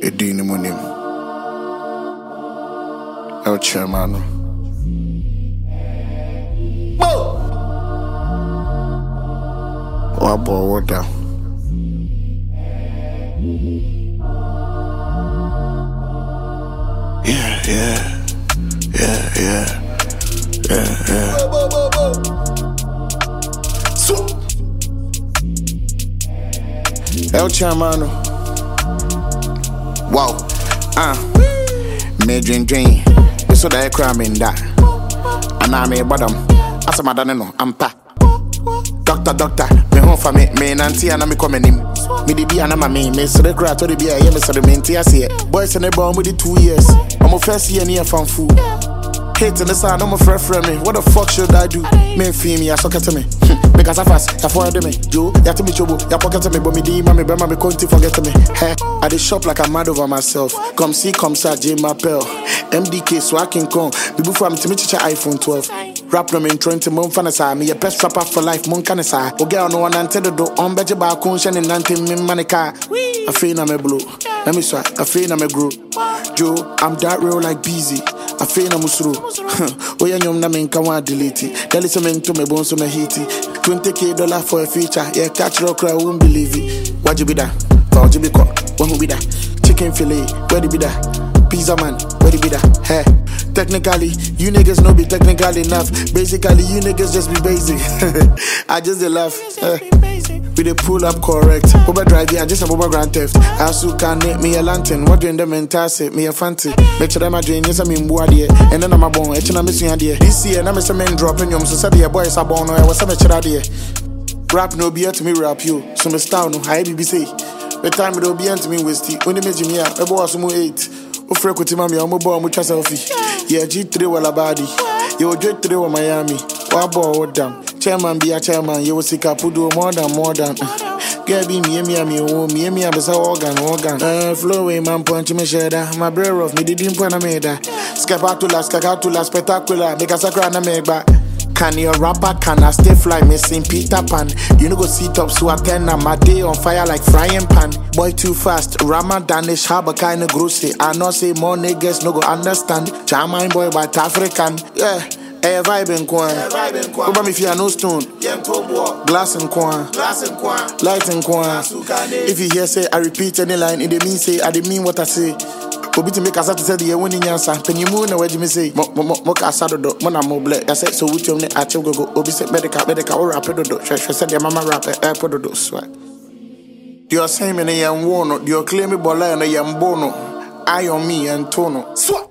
Edini Monim. El Chairman. Wabo water. Yeah. So, El Chairman. Wow. Me dream. So that I cram in that. And I'm a bottom. As a madam, no, I'm pa. Doctor, me home for me nanti and I'm coming in. Me the be and I'm a me so the crowd to the be a year, me so the minty I see it. Boys in the bomb with the 2 years. I'm a first year near from food. Hating the sound, I'm a friend me. What the fuck should I do? Me feel me, I suck it to me. Because I fast, I forward me. You have to be trouble, you pocket to me, but me D, mommy, Bama, me couldn't forget to me. Hey, I did shop like I'm mad over myself. Come see, J. Mapel. MDK, so I can come. Before I'm to meet iPhone 12. Rap them in 20 months, fanasa. Me a best rapper for life, mon canasa. O girl, no one until the door. On better bar, conscience and nanting me manica. I feel I'm a blue. Let me swat, I feel I'm a group. Joe, I'm that real like busy. I feel I'm musru. Oh, yeah, you're not making one delete it. Tell it to me bones on my heaty. $20,000 for a feature. Yeah, catch rock, I won't believe it. What you be that? What you be caught? What be that? Chicken fillet, where you be that? Pizza man, where you be that? Hey, technically, you niggas no be technical enough. Basically, you niggas just be basic. I just laugh. We dey pull up correct. Uber drive, yeah, just a Uber grand theft. Asu can me a lantern. What doing them mental me a fancy. Make sure them a drain, yes, I mean, boy, and then I'm a bone, and I'm missing idea. This year, I'm a man dropping you, so said the boys are born, I was a mature idea. Rap no be to me, rap you. So my style no, I BBC. The time it will be to me, Westy. When they made me up, a boss who 8. O frequency, mammy, I'm a bomb with a selfie. Yeah, G3 wala body. You will get 3 with Miami. Wabo, what damn. Chairman be a chairman, you will see Capudo more than. Gabby, me, I'm a organ. Flowing man, punch me shedder. My brother of me didn't put a made that. Scapatula, spectacular, make a sacrana make back. Can you rapper, can I stay fly, missing Peter Pan? You know go sit up, so I turn my day on fire like frying pan. Boy too fast, Ramadanish, harbor kind of grossy. I know say more niggas no go understand. Charming boy but African, yeah. Hey, vibe in Kwan. Over me if you are no stone. Glass in Kwan. Light in Kwan. If you hear say I repeat any line, it mean say I didn't mean what I say. Obi to make us to say the winning answer. Can you move where you may say? Moka Saddo, Mona Mobile. I said so. Which you I go Obi said medical or rapido. She said your mama rap airport do swag. You are saying in a young one, you claim me bola and a young bono. Eye on me and tono. Swap.